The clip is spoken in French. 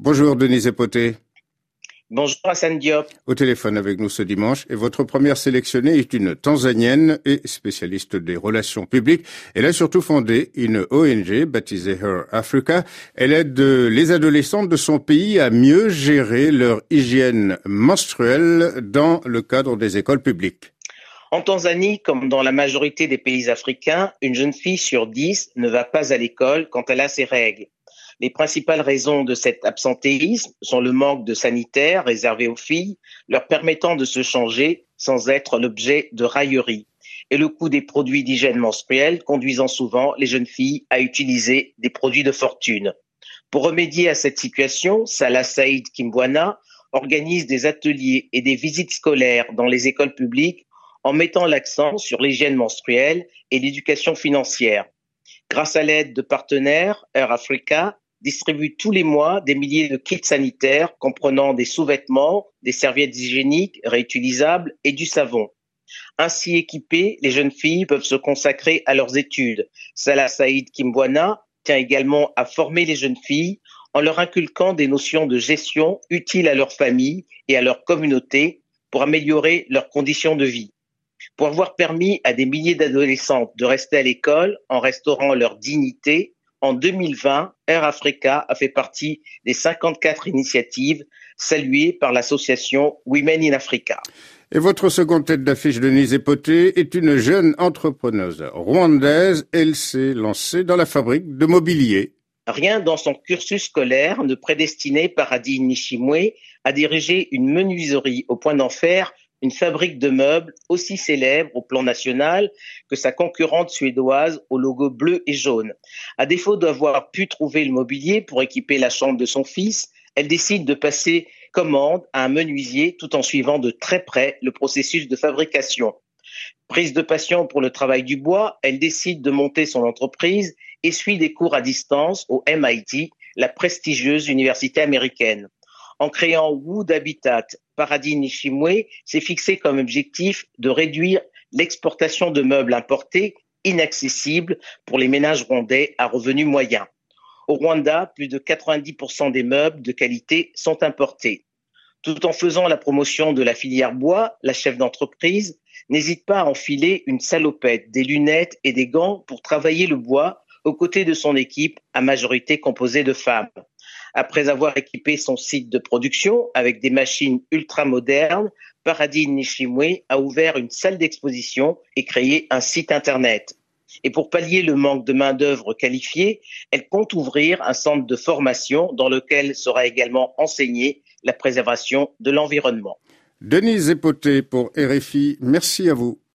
Bonjour Denise Epoté. Bonjour Hassan Diop. Au téléphone avec nous ce dimanche. Et votre première sélectionnée est une Tanzanienne et spécialiste des relations publiques. Elle a surtout fondé une ONG baptisée Her Africa. Elle aide les adolescentes de son pays à mieux gérer leur hygiène menstruelle dans le cadre des écoles publiques. En Tanzanie, comme dans la majorité des pays africains, une jeune fille sur 10 ne va pas à l'école quand elle a ses règles. Les principales raisons de cet absentéisme sont le manque de sanitaires réservés aux filles, leur permettant de se changer sans être l'objet de railleries, et le coût des produits d'hygiène menstruelle conduisant souvent les jeunes filles à utiliser des produits de fortune. Pour remédier à cette situation, Salah Saïd Kimbwana organise des ateliers et des visites scolaires dans les écoles publiques en mettant l'accent sur l'hygiène menstruelle et l'éducation financière. Grâce à l'aide de partenaires, Air Africa distribue tous les mois des milliers de kits sanitaires comprenant des sous-vêtements, des serviettes hygiéniques réutilisables et du savon. Ainsi équipées, les jeunes filles peuvent se consacrer à leurs études. Salah Saïd Kimbwana tient également à former les jeunes filles en leur inculquant des notions de gestion utiles à leur famille et à leur communauté pour améliorer leurs conditions de vie. Pour avoir permis à des milliers d'adolescentes de rester à l'école en restaurant leur dignité, en 2020, Air Africa a fait partie des 54 initiatives saluées par l'association Women in Africa. Et votre seconde tête d'affiche, Denise Epoté, est une jeune entrepreneuse rwandaise. Elle s'est lancée dans la fabrique de mobilier. Rien dans son cursus scolaire ne prédestinait Paradis Nishimwe à diriger une menuiserie au point d'en faire une fabrique de meubles aussi célèbre au plan national que sa concurrente suédoise au logo bleu et jaune. À défaut d'avoir pu trouver le mobilier pour équiper la chambre de son fils, elle décide de passer commande à un menuisier tout en suivant de très près le processus de fabrication. Prise de passion pour le travail du bois, elle décide de monter son entreprise et suit des cours à distance au MIT, la prestigieuse université américaine. En créant Wood Habitat, Paradis Nishimwe s'est fixé comme objectif de réduire l'exportation de meubles importés inaccessibles pour les ménages rwandais à revenus moyens. Au Rwanda, plus de 90% des meubles de qualité sont importés. Tout en faisant la promotion de la filière bois, la chef d'entreprise n'hésite pas à enfiler une salopette, des lunettes et des gants pour travailler le bois aux côtés de son équipe à majorité composée de femmes. Après avoir équipé son site de production avec des machines ultra-modernes, Paradis Nishimwe a ouvert une salle d'exposition et créé un site internet. Et pour pallier le manque de main-d'œuvre qualifiée, elle compte ouvrir un centre de formation dans lequel sera également enseignée la préservation de l'environnement. Denise Epoté pour RFI, merci à vous.